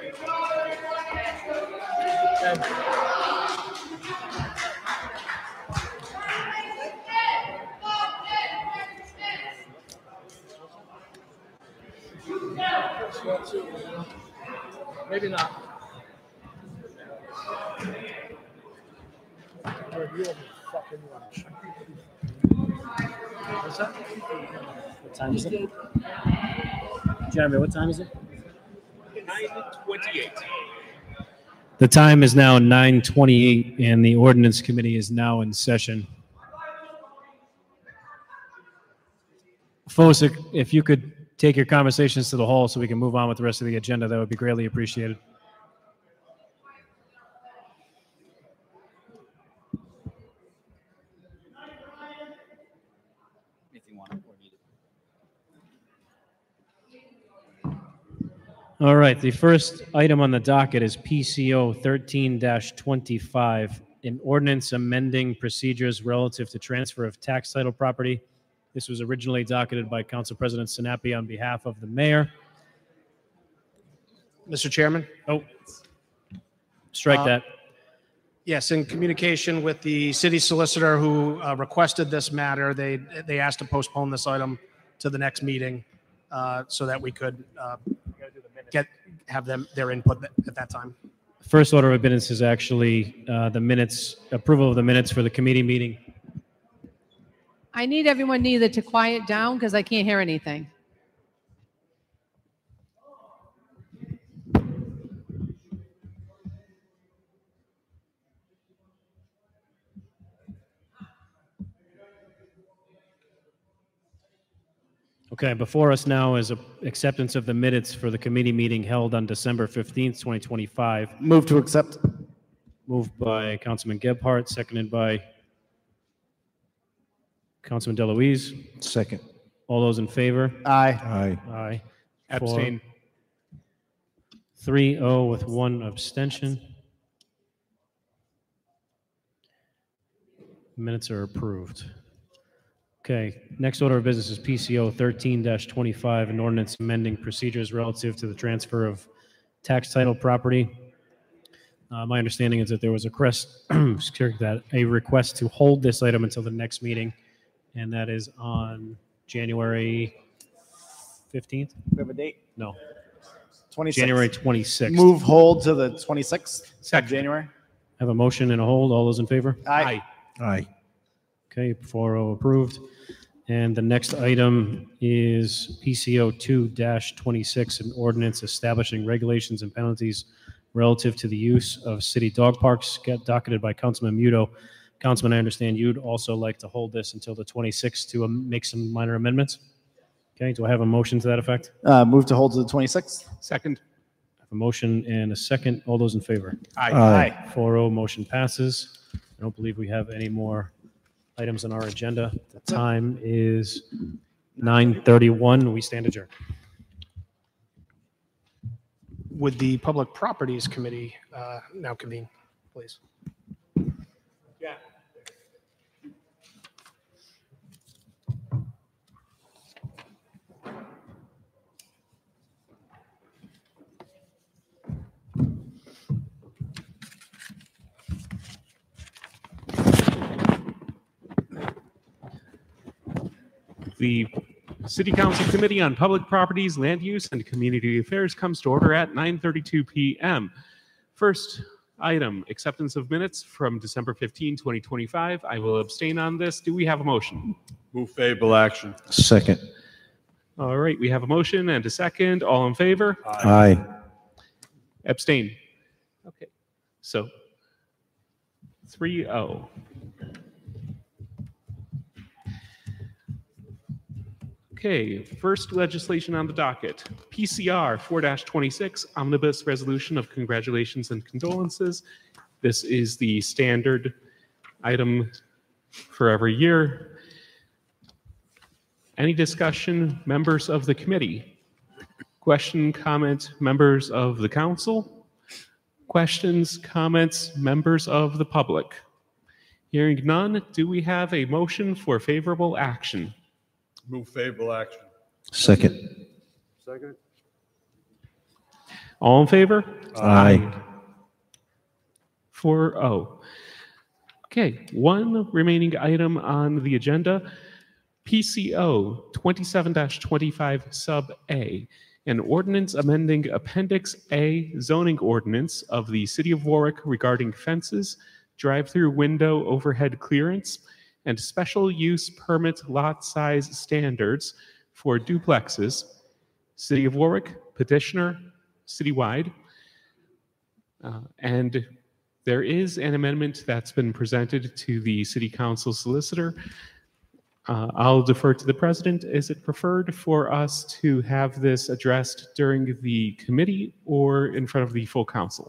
Okay. Maybe not. What time is it? Jeremy, what time is it? nine twenty-eight. The time is now nine twenty-eight, and the ordinance committee is now in session. Folks, if you could take your conversations to the hall so we can move on with the rest of the agenda, that would be greatly appreciated. All right, the first item on the docket is P C O thirteen twenty-five, an ordinance amending procedures relative to transfer of tax title property. This was originally docketed by Council President Sinapi on behalf of the mayor. Mister Chairman? Oh, strike Uh, that. Yes, in communication with the city solicitor who uh, requested this matter, they, they asked to postpone this item to the next meeting uh, so that we could uh, get, have them, their input at that time. First order of business is actually uh, the minutes, approval of the minutes for the committee meeting. I need everyone neither to quiet down because I can't hear anything. Okay, before us now is a acceptance of the minutes for the committee meeting held on December fifteenth, twenty twenty-five. Move to accept. Moved by Councilman Gebhardt, seconded by Councilman Deloise. Second. All those in favor? Aye. Aye. Aye. Abstain. three oh with one abstention. Minutes are approved. Okay, next order of business is P C O thirteen twenty-five, an ordinance amending procedures relative to the transfer of tax title property. Uh, my understanding is that there was a request, that a request to hold this item until the next meeting, and that is on January fifteenth? We have a date? No, twenty-sixth. January twenty-sixth. Move hold to the twenty-sixth of Second. January. Have a motion and a hold. All those in favor? Aye. Aye. Okay, four oh approved. And the next item is P C O two twenty-six, an ordinance establishing regulations and penalties relative to the use of city dog parks, get docketed by Councilman Muto. Councilman, I understand you'd also like to hold this until the twenty-sixth to um, make some minor amendments. Okay, do I have a motion to that effect? Uh, move to hold to the twenty-sixth. Second. I have a motion and a second. All those in favor? Aye. Aye. four oh, motion passes. I don't believe we have any more items on our agenda. The time is nine thirty-one. We stand adjourned. Would the Public Properties Committee uh, now convene, please? Yeah. The City Council Committee on Public Properties, Land Use, and Community Affairs comes to order at nine thirty-two p m First item, acceptance of minutes from December fifteenth, twenty twenty-five. I will abstain on this. Do we have a motion? Move favorable action. Second. All right, we have a motion and a second. All in favor? Aye. Abstain. Okay, so three oh. Okay, first legislation on the docket, P C R four twenty-six, Omnibus Resolution of Congratulations and Condolences. This is the standard item for every year. Any discussion, members of the committee? Question, comment, members of the council? Questions, comments, members of the public? Hearing none, do we have a motion for favorable action? Move favorable action. Second. Second. All in favor? Aye. four oh. Okay, one remaining item on the agenda, P C O twenty-seven twenty-five Sub A, an ordinance amending Appendix A zoning ordinance of the City of Warwick regarding fences, drive-through window overhead clearance, and special use permit lot size standards for duplexes, City of Warwick, petitioner, citywide. Uh, and there is an amendment that's been presented to the City Council solicitor. Uh, I'll defer to the president. Is it preferred for us to have this addressed during the committee or in front of the full council?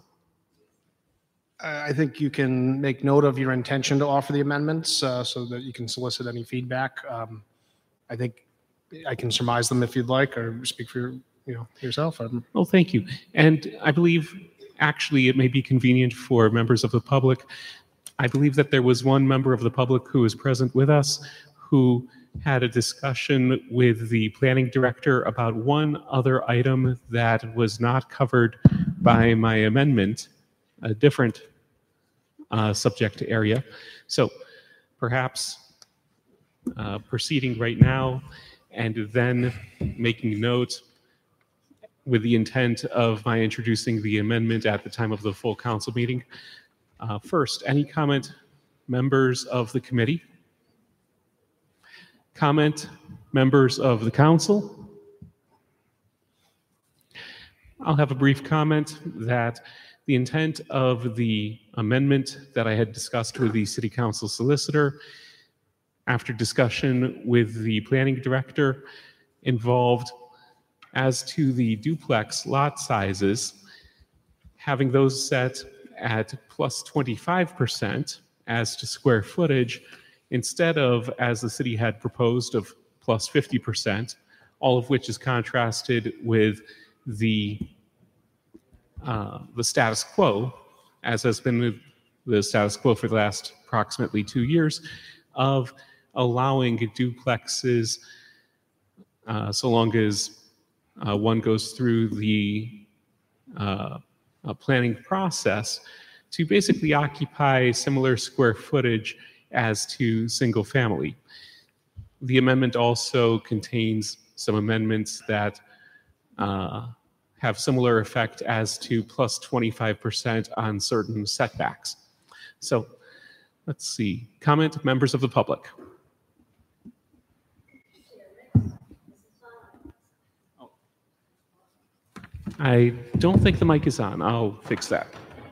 I think you can make note of your intention to offer the amendments uh, so that you can solicit any feedback. Um, I think I can surmise them if you'd like, or speak for your, you know, yourself. Um, Well, thank you. And I believe actually it may be convenient for members of the public. I believe that there was one member of the public who was present with us who had a discussion with the planning director about one other item that was not covered by my amendment, a different uh, subject area. So perhaps uh, proceeding right now and then making note with the intent of my introducing the amendment at the time of the full council meeting. Uh, first, any comment, members of the committee? Comment, members of the council? I'll have a brief comment that the intent of the amendment that I had discussed with the City Council solicitor after discussion with the planning director involved as to the duplex lot sizes, having those set at plus twenty-five percent as to square footage instead of, as the city had proposed, of plus fifty percent, all of which is contrasted with the uh, the status quo, as has been the, the status quo for the last approximately two years, of allowing duplexes uh, so long as uh, one goes through the uh, uh, planning process to basically occupy similar square footage as to single family. The amendment also contains some amendments that uh, have similar effect as to plus twenty-five percent on certain setbacks. So let's see. Comment, members of the public. I don't think the mic is on. I'll fix that.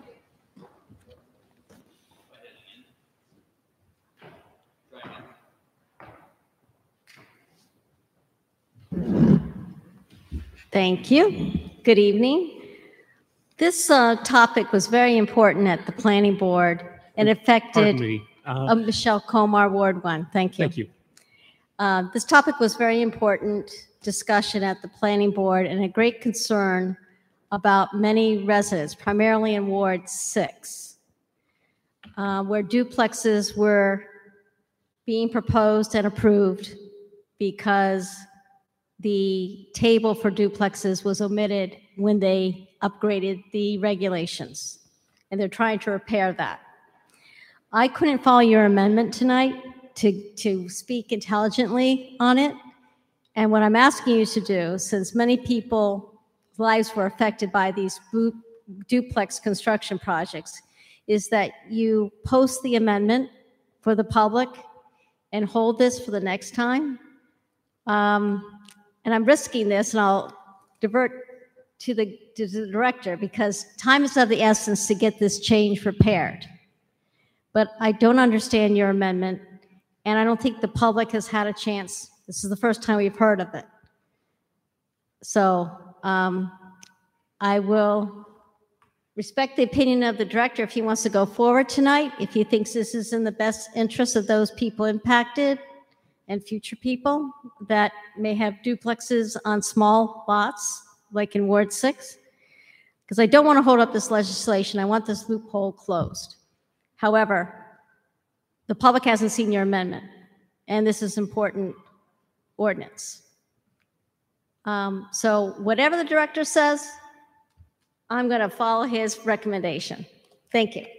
Thank you. Good evening. This uh, topic was very important at the planning board and affected Pardon me. Uh, uh, Michelle Comar, Ward one. Thank you. Thank you. Uh, this topic was very important discussion at the planning board and a great concern about many residents, primarily in Ward six, uh, where duplexes were being proposed and approved because the table for duplexes was omitted when they upgraded the regulations, and they're trying to repair that. I couldn't follow your amendment tonight to, to speak intelligently on it, and what I'm asking you to do, since many people's lives were affected by these duplex construction projects, is that you post the amendment for the public and hold this for the next time. Um, and I'm risking this, and I'll divert to the, to the director, because time is of the essence to get this change repaired. But I don't understand your amendment, and I don't think the public has had a chance. This is the first time we've heard of it. So um, I will respect the opinion of the director if he wants to go forward tonight, if he thinks this is in the best interest of those people impacted and future people that may have duplexes on small lots, like in Ward six. Because I don't want to hold up this legislation. I want this loophole closed. However, the public hasn't seen your amendment, and this is important ordinance. Um, so whatever the director says, I'm going to follow his recommendation. Thank you.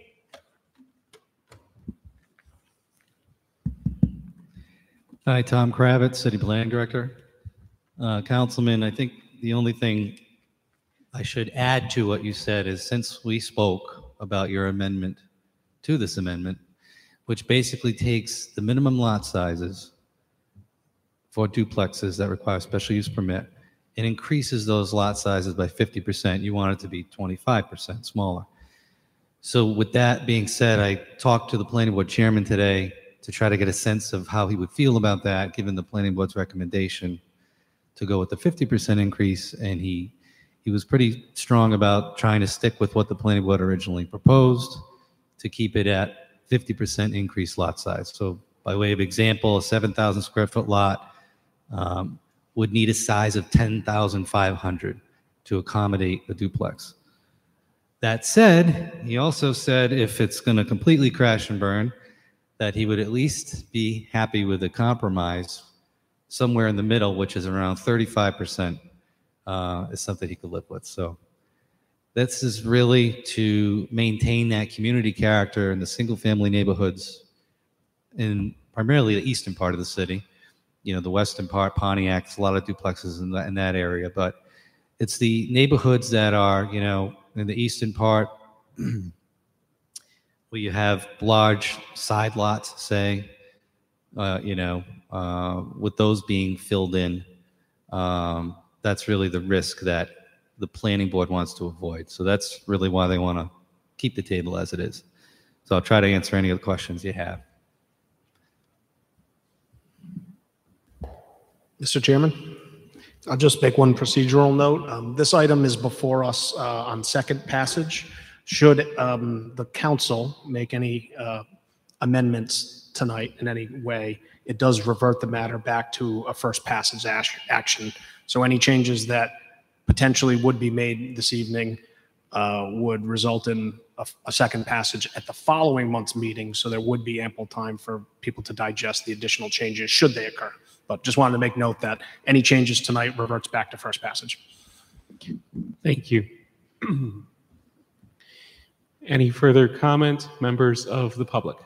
Hi, Tom Kravitz, City Planning Director. Uh, Councilman, I think the only thing I should add to what you said is, since we spoke about your amendment to this amendment, which basically takes the minimum lot sizes for duplexes that require special use permit and increases those lot sizes by fifty percent. You want it to be twenty-five percent smaller. So with that being said, I talked to the planning board chairman today to try to get a sense of how he would feel about that, given the planning board's recommendation to go with the fifty percent increase. And he, he was pretty strong about trying to stick with what the planning board originally proposed to keep it at fifty percent increased lot size. So by way of example, a seven thousand square foot lot um, would need a size of ten thousand five hundred to accommodate a duplex. That said, he also said if it's going to completely crash and burn, that he would at least be happy with a compromise somewhere in the middle, which is around thirty-five percent uh, is something he could live with. So this is really to maintain that community character in the single-family neighborhoods in primarily the eastern part of the city. You know, the western part, Pontiac, a lot of duplexes in that, in that area, but it's the neighborhoods that are, you know, in the eastern part where you have large side lots, say, uh, you know, uh, with those being filled in, um, that's really the risk that the planning board wants to avoid. So that's really why they want to keep the table as it is. So I'll try to answer any of the questions you have. Mister Chairman, I'll just make one procedural note. Um, This item is before us uh, on second passage. Should um, the council make any uh, amendments tonight in any way, it does revert the matter back to a first passage ash- action. So any changes that potentially would be made this evening uh, would result in a, a second passage at the following month's meeting. So there would be ample time for people to digest the additional changes should they occur. But just wanted to make note that any changes tonight reverts back to first passage. Thank you. Any further comment, members of the public?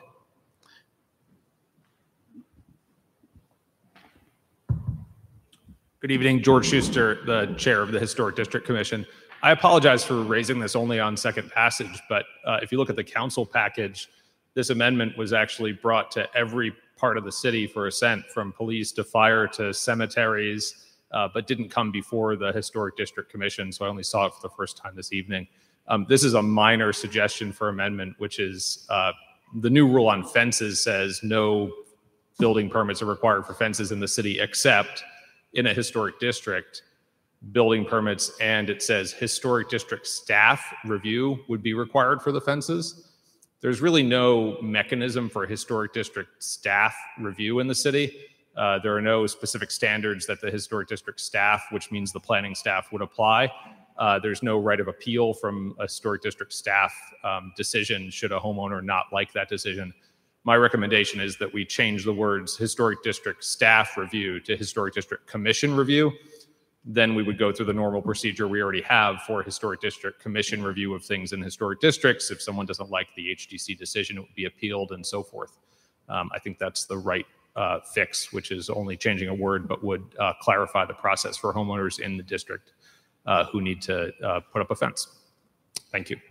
Good evening, George Schuster, the chair of the Historic District Commission. I apologize for raising this only on second passage, but uh, if you look at the council package, this amendment was actually brought to every part of the city for assent, from police to fire to cemeteries, uh, but didn't come before the Historic District Commission, so I only saw it for the first time this evening. Um, this is a minor suggestion for amendment, which is uh, the new rule on fences says no building permits are required for fences in the city except in a historic district. Building permits, and it says historic district staff review would be required for the fences. There's really no mechanism for historic district staff review in the city. Uh, there are no specific standards that the historic district staff, which means the planning staff, would apply. Uh, there's no right of appeal from a historic district staff um, decision should a homeowner not like that decision. My recommendation is that we change the words historic district staff review to historic district commission review. Then we would go through the normal procedure we already have for historic district commission review of things in historic districts. If someone doesn't like the H D C decision, it would be appealed and so forth. Um, I think that's the right uh, fix, which is only changing a word, but would uh, clarify the process for homeowners in the district uh, who need to uh, put up a fence. Thank you.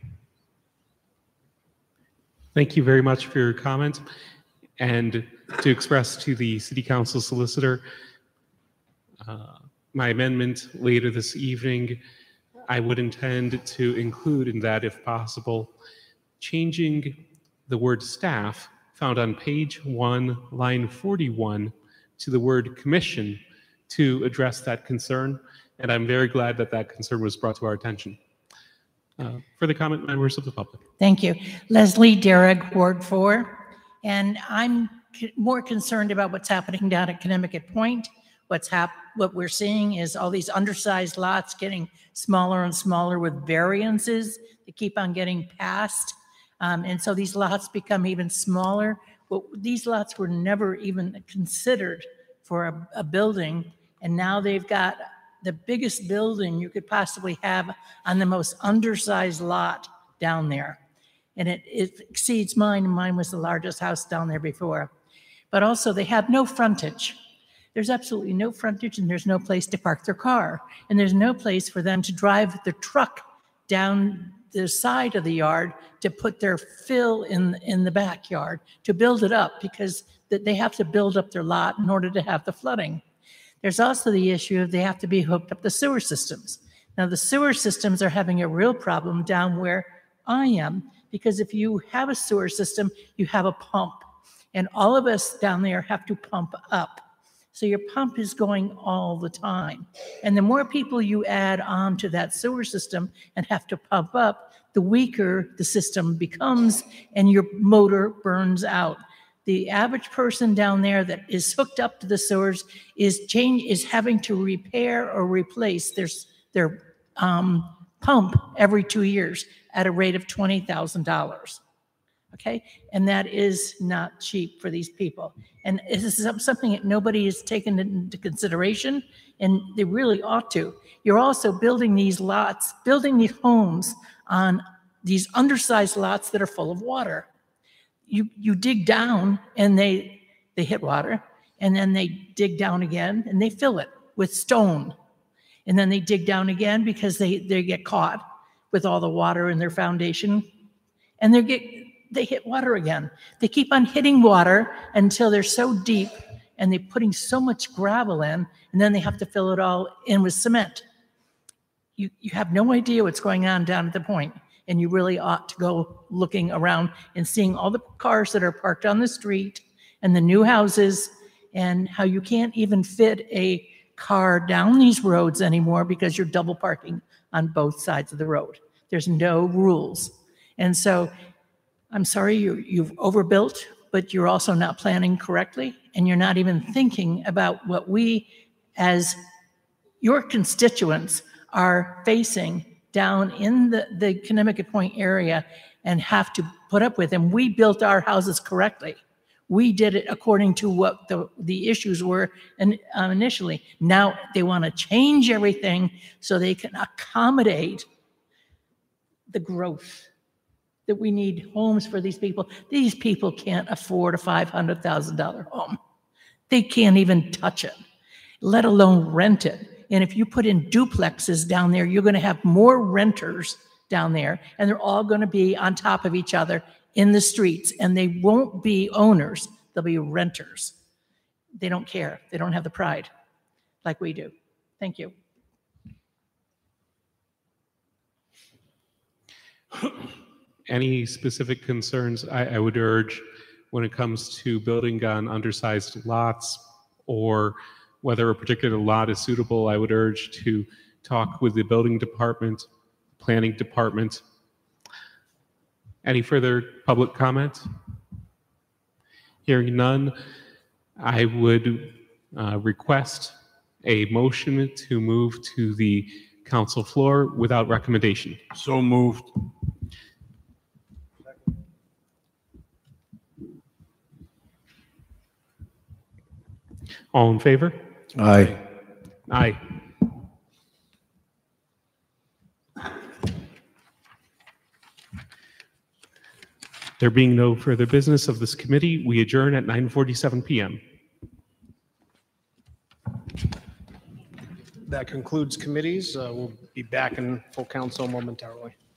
Thank you very much for your comment. And to express to the City Council Solicitor, uh, my amendment later this evening, I would intend to include in that, if possible, changing the word staff found on page one, line forty-one, to the word commission to address that concern. And I'm very glad that that concern was brought to our attention. Uh, further comment, members of the public? Thank you. Leslie Derrick, Ward four. And I'm c- more concerned about what's happening down at Connecticut Point. What's hap- what we're seeing is all these undersized lots getting smaller and smaller with variances that keep on getting passed. Um, and so these lots become even smaller. Well, these lots were never even considered for a, a building. And now they've got the biggest building you could possibly have on the most undersized lot down there. And it, it exceeds mine, and mine was the largest house down there before. But also they have no frontage. There's absolutely no frontage, and there's no place to park their car. And there's no place for them to drive their truck down the side of the yard to put their fill in, in the backyard to build it up because that they have to build up their lot in order to have the flooding. There's also the issue of they have to be hooked up to sewer systems. Now, the sewer systems are having a real problem down where I am, because if you have a sewer system, you have a pump. And all of us down there have to pump up. So your pump is going all the time. And the more people you add on to that sewer system and have to pump up, the weaker the system becomes and your motor burns out. The average person down there that is hooked up to the sewers is change is having to repair or replace their, their um, pump every two years at a rate of twenty thousand dollars. Okay, and that is not cheap for these people. And this is something that nobody has taken into consideration, and they really ought to. You're also building these lots, building these homes on these undersized lots that are full of water. You you dig down and they they hit water, and then they dig down again and they fill it with stone. And then they dig down again because they, they get caught with all the water in their foundation, and they get they hit water again. They keep on hitting water until they're so deep and they're putting so much gravel in, and then they have to fill it all in with cement. You, you have no idea what's going on down at the point, and you really ought to go looking around and seeing all the cars that are parked on the street and the new houses, and how you can't even fit a car down these roads anymore because you're double parking on both sides of the road. There's no rules. And so I'm sorry you, you've overbuilt, but you're also not planning correctly, and you're not even thinking about what we, as your constituents, are facing down in the, the Connecticut Point area and have to put up with. And we built our houses correctly. We did it according to what the, the issues were in, um, initially. Now they want to change everything so they can accommodate the growth that we need homes for these people. These people can't afford a five hundred thousand dollar home. They can't even touch it, let alone rent it. And if you put in duplexes down there, you're going to have more renters down there, and they're all going to be on top of each other in the streets, and they won't be owners. They'll be renters. They don't care. They don't have the pride like we do. Thank you. Any specific concerns? I, I would urge when it comes to building on undersized lots or whether a particular lot is suitable, I would urge to talk with the building department, planning department. Any further public comment? Hearing none, I would uh, request a motion to move to the council floor without recommendation. So moved. All in favor? Aye. Aye. There being no further business of this committee, we adjourn at nine forty-seven p m That concludes committees. Uh, We'll be back in full council momentarily.